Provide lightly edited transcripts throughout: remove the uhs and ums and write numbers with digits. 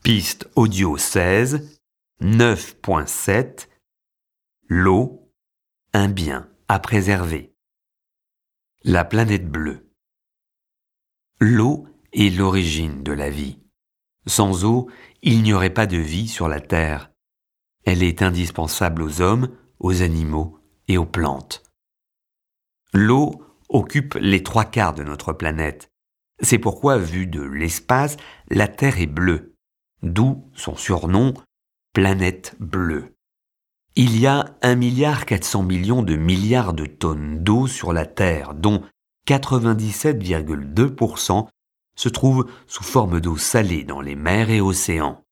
Piste audio 16, 9.7. L'eau, un bien à préserver. La planète bleue. L'eau est l'origine de la vie. Sans eau, il n'y aurait pas de vie sur la Terre. Elle est indispensable aux hommes, aux animaux et aux plantes. L'eau occupe les 3/4 de notre planète. C'est pourquoi, vue de l'espace, la Terre est bleue, d'où son surnom, planète bleue. Il y a 1,4 milliard de milliards de tonnes d'eau sur la Terre, dont 97,2% se trouvent sous forme d'eau salée dans les mers et océans.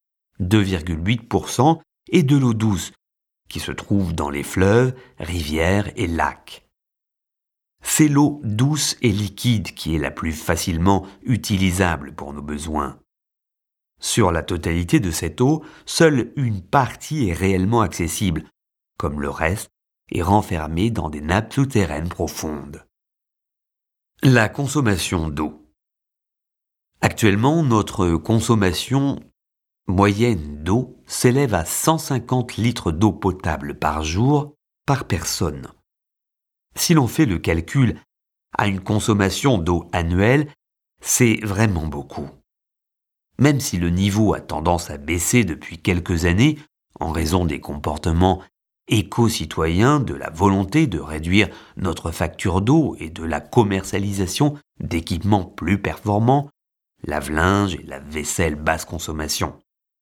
2,8% est de l'eau douce, qui se trouve dans les fleuves, rivières et lacs. C'est l'eau douce et liquide qui est la plus facilement utilisable pour nos besoins. Sur la totalité de cette eau, seule une partie est réellement accessible, comme le reste est renfermé dans des nappes souterraines profondes. La consommation d'eau. Actuellement, notre consommation moyenne d'eau s'élève à 150 litres d'eau potable par jour par personne. Si l'on fait le calcul à une consommation d'eau annuelle, c'est vraiment beaucoup. Même si le niveau a tendance à baisser depuis quelques années, en raison des comportements éco-citoyens, de la volonté de réduire notre facture d'eau et de la commercialisation d'équipements plus performants, lave-linge et lave-vaisselle basse consommation.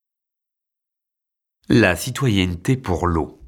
La citoyenneté pour l'eau.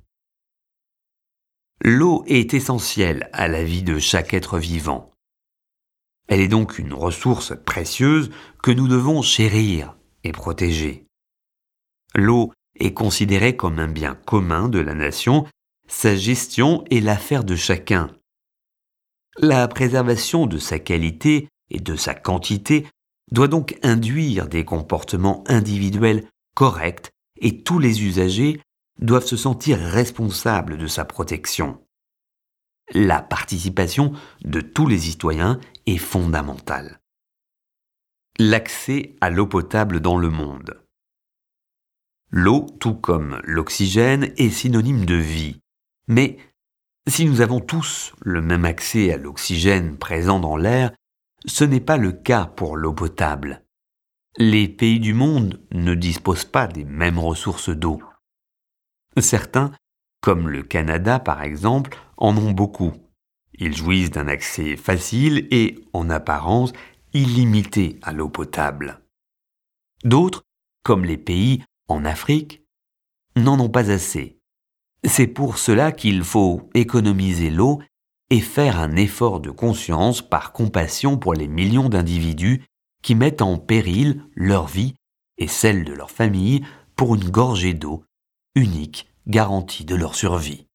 L'eau est essentielle à la vie de chaque être vivant. Elle est donc une ressource précieuse que nous devons chérir et protéger. L'eau est considérée comme un bien commun de la nation, sa gestion est l'affaire de chacun. La préservation de sa qualité et de sa quantité doit donc induire des comportements individuels corrects et tous les usagers doivent se sentir responsables de sa protection. La participation de tous les citoyens est fondamentale. L'accès à l'eau potable dans le monde. L'eau, tout comme l'oxygène, est synonyme de vie. Mais si nous avons tous le même accès à l'oxygène présent dans l'air, ce n'est pas le cas pour l'eau potable. Les pays du monde ne disposent pas des mêmes ressources d'eau. Certains, comme le Canada par exemple, en ont beaucoup. Ils jouissent d'un accès facile et, en apparence, illimité à l'eau potable. D'autres, comme les pays en Afrique, n'en ont pas assez. C'est pour cela qu'il faut économiser l'eau et faire un effort de conscience par compassion pour les millions d'individus qui mettent en péril leur vie et celle de leur famille pour une gorgée d'eau unique garantie de leur survie.